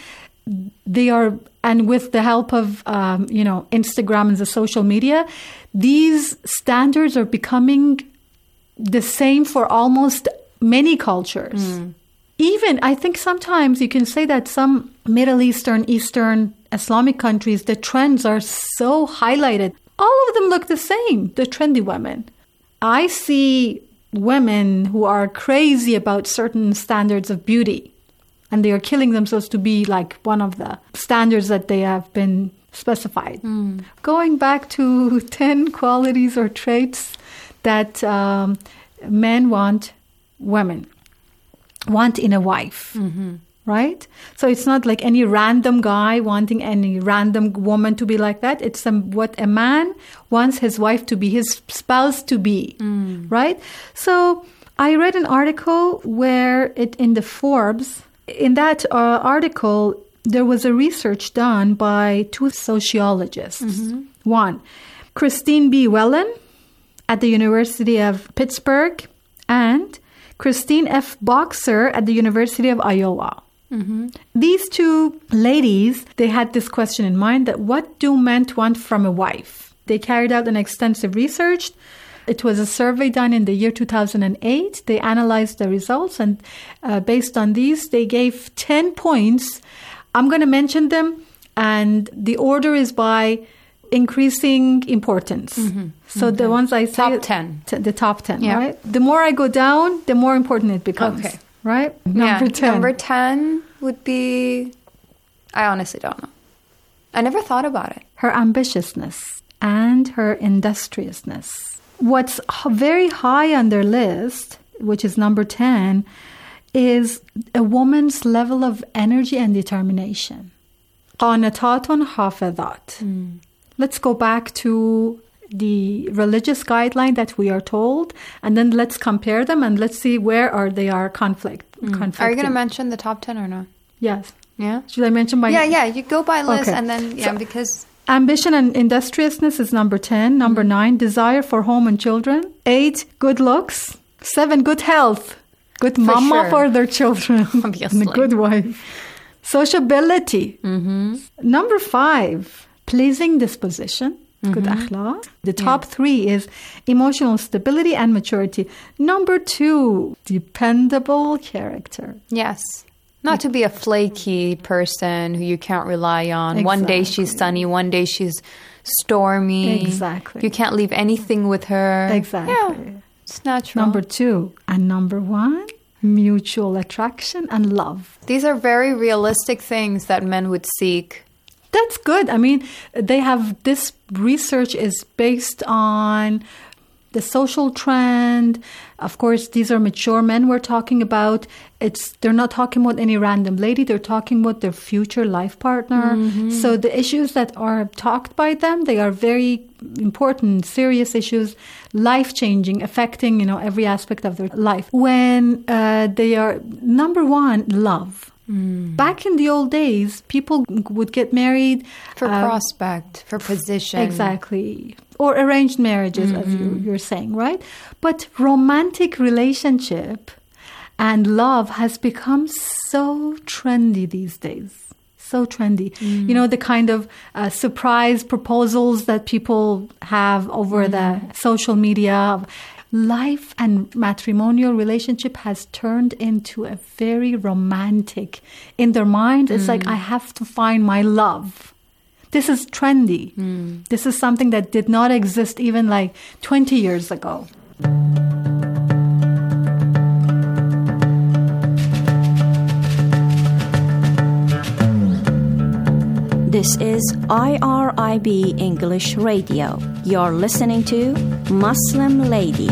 they are, and with the help of, um, you know, Instagram and the social media, these standards are becoming the same for almost many cultures. Mm. Even, I think sometimes you can say that some Middle Eastern, Eastern Islamic countries, the trends are so highlighted. All of them look the same, the trendy women. I see women who are crazy about certain standards of beauty, and they are killing themselves to be like one of the standards that they have been specified. Mm. Going back to ten qualities or traits that um, men want women. want in a wife, mm-hmm. right? So it's not like any random guy wanting any random woman to be like that. It's some, what a man wants his wife to be, his spouse to be, mm. right? So I read an article where it in the Forbes, in that uh, article, there was a research done by two sociologists. Mm-hmm. One, Christine B. Whelan at the University of Pittsburgh, and Christine F. Boxer at the University of Iowa. Mm-hmm. These two ladies, they had this question in mind, that what do men want from a wife? They carried out an extensive research. It was a survey done in the year two thousand eight. They analyzed the results, and uh, based on these, they gave ten points. I'm going to mention them, and the order is by increasing importance. Mm-hmm. So okay. the ones I say... Top ten. T- the top ten, yeah. right? The more I go down, the more important it becomes. Okay. Right? Number yeah. ten. Number ten would be... I honestly don't know. I never thought about it. Her ambitiousness and her industriousness. What's very high on their list, which is number ten, is a woman's level of energy and determination. قانتات حافظات. Mm. Let's go back to the religious guideline that we are told, and then let's compare them and let's see where are they are conflict. Mm. Are you going to mention the top ten or not? Yes. Yeah? Should I mention by... Yeah, yeah, you go by list okay. and then, yeah, so, because... Ambition and industriousness is number ten. Number mm-hmm. nine, desire for home and children. Eight, good looks. Seven, good health. Good for mama sure. for their children. Obviously. And a good wife. Sociability. Mm-hmm. Number five, pleasing disposition. Mm-hmm. Good akhlaq. The top yeah. three is emotional stability and maturity. Number two, dependable character. Yes. Not to be a flaky person who you can't rely on. Exactly. One day she's sunny, one day she's stormy. Exactly. You can't leave anything with her. Exactly. Yeah, it's natural. Number two. And number one, mutual attraction and love. These are very realistic things that men would seek. That's good. I mean, they have, this research is based on the social trend. Of course, these are mature men we're talking about. It's they're not talking about any random lady. They're talking about their future life partner. Mm-hmm. So the issues that are talked by them, they are very important, serious issues, life-changing, affecting, you know, every aspect of their life. When uh, they are, number one, love. Mm. Back in the old days, people would get married for uh, prospect, for position. Exactly. Or arranged marriages, mm-hmm. as you, you're saying, right? But romantic relationship and love has become so trendy these days. So trendy. Mm. You know, the kind of uh, surprise proposals that people have over mm. the social media. Life and matrimonial relationship has turned into a very romantic. In their mind, it's mm. like, I have to find my love. This is trendy. Mm. This is something that did not exist even like twenty years ago. This is I R I B English Radio. You're listening to Muslim Lady.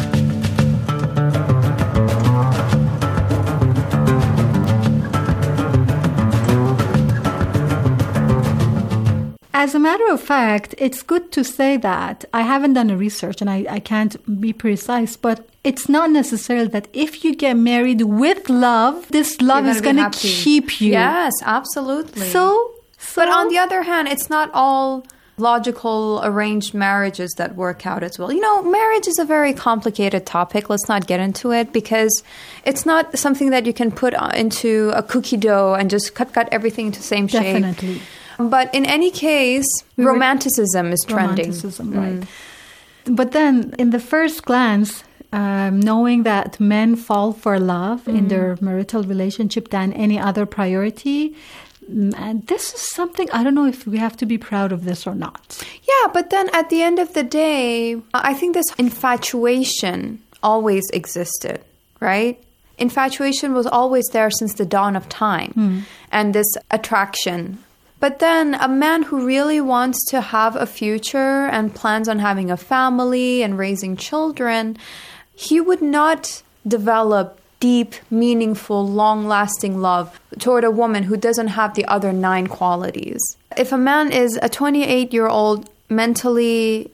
As a matter of fact, it's good to say that. I haven't done a research and I, I can't be precise, but it's not necessarily that if you get married with love, this love is going to keep you. Yes, absolutely. So, so, but on the other hand, it's not all logical arranged marriages that work out as well. You know, marriage is a very complicated topic. Let's not get into it because it's not something that you can put into a cookie dough and just cut cut everything into the same shape. Definitely. But in any case, we romanticism is trending. Romanticism, right. Mm. But then, in the first glance, um, knowing that men fall for love mm. in their marital relationship than any other priority, and this is something, I don't know if we have to be proud of this or not. Yeah, but then at the end of the day, I think this infatuation always existed, right? Infatuation was always there since the dawn of time. Mm. And this attraction. But then a man who really wants to have a future and plans on having a family and raising children, he would not develop deep, meaningful, long-lasting love toward a woman who doesn't have the other nine qualities. If a man is a twenty-eight-year-old mentally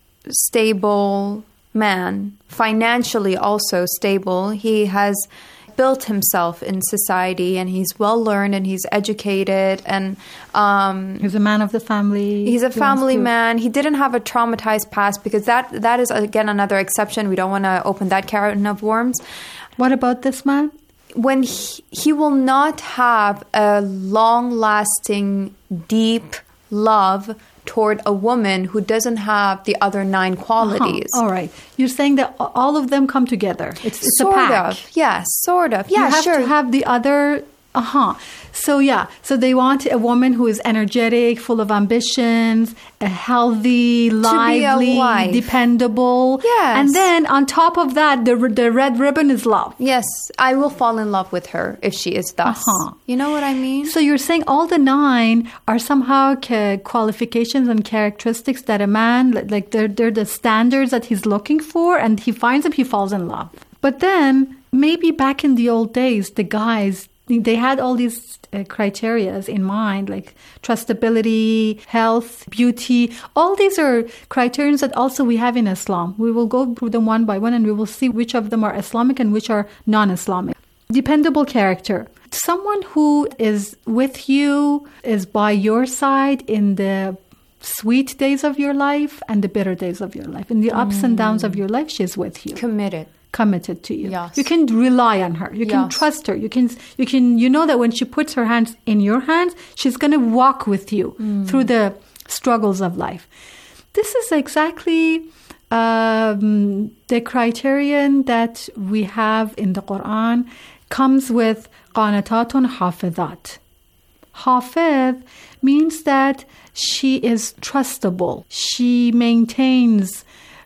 stable man, financially also stable, he has built himself in society and he's well learned and he's educated and um, he's a man of the family. He's a family man. He didn't have a traumatized past because that that is again another exception. We don't want to open that can of worms. What about this man? When he, he will not have a long-lasting, deep love toward a woman who doesn't have the other nine qualities. Uh-huh. All right. You're saying that all of them come together. It's, it's sort a pack. Of. Yes, sort of. Yeah, you have sure. to have the other... Uh-huh. So, yeah. So they want a woman who is energetic, full of ambitions, a healthy, lively, a dependable. Yes. And then on top of that, the the red ribbon is love. Yes. I will fall in love with her if she is thus. Uh-huh. You know what I mean? So you're saying all the nine are somehow ca- qualifications and characteristics that a man, like they're, they're the standards that he's looking for, and he finds them, he falls in love. But then maybe back in the old days, the guys, they had all these uh, criteria in mind, like trustability, health, beauty. All these are criterions that also we have in Islam. We will go through them one by one and we will see which of them are Islamic and which are non-Islamic. Dependable character. Someone who is with you, is by your side in the sweet days of your life and the bitter days of your life. In the ups mm. and downs of your life, she's with you. Committed. Committed to you. Yes. You can rely on her. You can yes. trust her. You can, you can, you know that when she puts her hands in your hands, she's going to walk with you mm. through the struggles of life. This is exactly um, the criterion that we have in the Quran. Comes with qanatatun hafizat. Hafiz means that she is trustable. She maintains.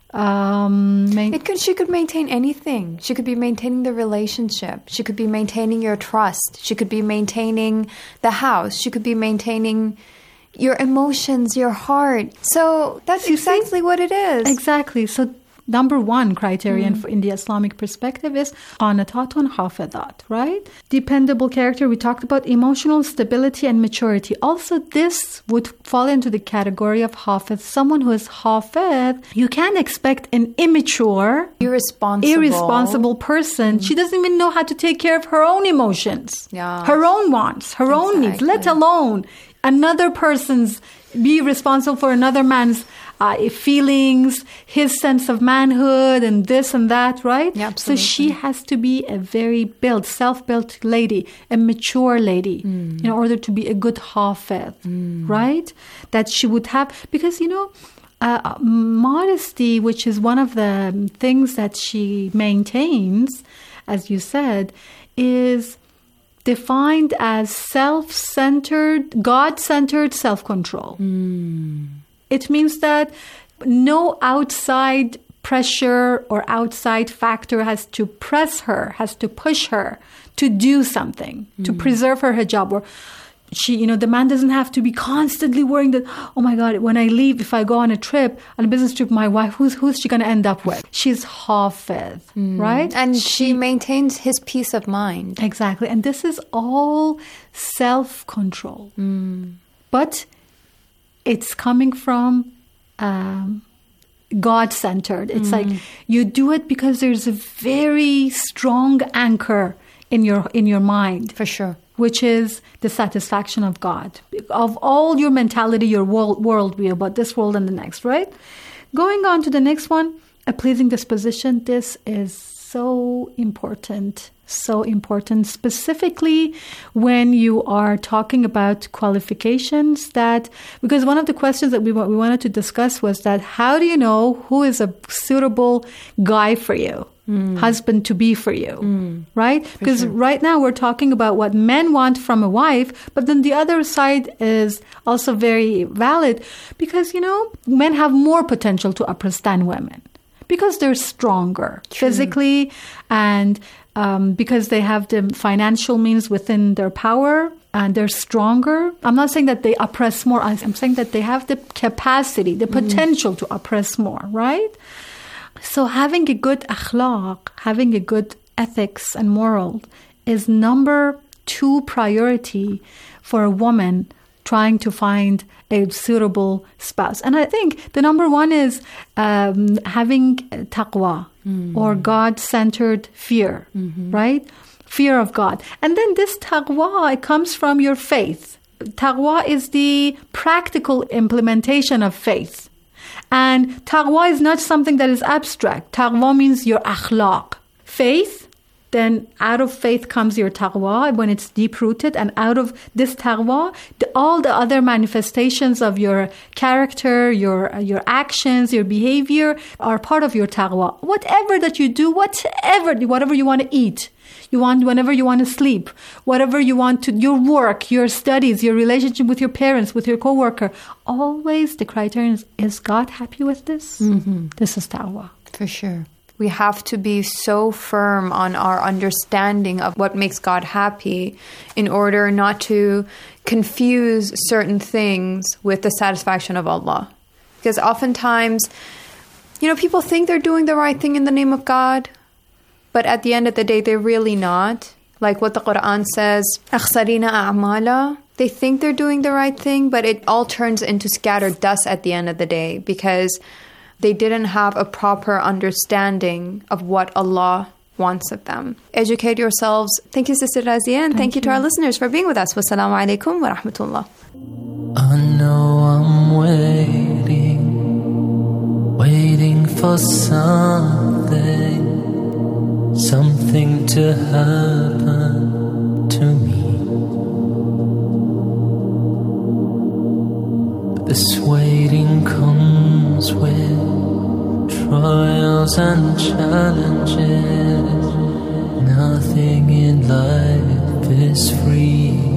Um, main- it could. She could maintain anything. She could be maintaining the relationship. She could be maintaining your trust. She could be maintaining the house. She could be maintaining your emotions, your heart. So that's you exactly see? What it is. Exactly. So. Number one criterion mm. for in the Islamic perspective is qanatatun hafizat, right? Dependable character. We talked about emotional stability and maturity. Also, this would fall into the category of hafiz. Someone who is hafiz, you can't expect an immature, irresponsible, irresponsible person. Mm. She doesn't even know how to take care of her own emotions, yeah. her own wants, her exactly. own needs, let alone another person's, be responsible for another man's Uh, feelings, his sense of manhood, and this and that, right? Yeah, so she has to be a very built, self-built lady, a mature lady, mm. in order to be a good hafiz, mm. right? That she would have, because, you know, uh, modesty, which is one of the things that she maintains, as you said, is defined as self-centered, God-centered self-control. Mm. It means that no outside pressure or outside factor has to press her, has to push her to do something, mm. to preserve her hijab. Or she, you know, the man doesn't have to be constantly worrying that, oh my God, when I leave, if I go on a trip, on a business trip, my wife, who's who's she going to end up with? She's hafiz, mm. right? And she, she maintains his peace of mind. Exactly. And this is all self-control. Mm. But it's coming from um, God-centered. It's mm. like you do it because there's a very strong anchor in your in your mind. For sure. Which is the satisfaction of God. Of all your mentality, your world worldview about this world and the next, right? Going on to the next one, a pleasing disposition. This is so important. So important, specifically when you are talking about qualifications that, because one of the questions that we we wanted to discuss was that how do you know who is a suitable guy for you, mm. husband to be for you, mm. right? Because sure. right now we're talking about what men want from a wife, but then the other side is also very valid because, you know, men have more potential to oppress than women because they're stronger True. physically and Um, because they have the financial means within their power and they're stronger. I'm not saying that they oppress more. I'm saying that they have the capacity, the potential mm. to oppress more, right? So having a good akhlaq, having a good ethics and moral is number two priority for a woman trying to find a suitable spouse. And I think the number one is um, having taqwa mm. or God-centered fear, mm-hmm. right? Fear of God. And then this taqwa, it comes from your faith. Taqwa is the practical implementation of faith. And taqwa is not something that is abstract. Taqwa means your akhlaq. Faith, then out of faith comes your taqwa when it's deep-rooted. And out of this taqwa, the, all the other manifestations of your character, your your actions, your behavior are part of your taqwa. Whatever that you do, whatever, whatever you want to eat, you want, whenever you want to sleep, whatever you want to, your work, your studies, your relationship with your parents, with your coworker, always the criterion is, is God happy with this? Mm-hmm. This is taqwa. For sure. We have to be so firm on our understanding of what makes God happy in order not to confuse certain things with the satisfaction of Allah. Because oftentimes, you know, people think they're doing the right thing in the name of God, but at the end of the day, they're really not. Like what the Quran says, أَخْسَرِينَ أَعْمَالًا. They think they're doing the right thing, but it all turns into scattered dust at the end of the day because they didn't have a proper understanding of what Allah wants of them. Educate yourselves. Thank you, Sister Razia, and thank, thank you to our listeners for being with us. Wassalamu alaikum wa rahmatullah. I know I'm waiting, waiting for something, something to happen to me. This waiting comes with trials and challenges. Nothing in life is free.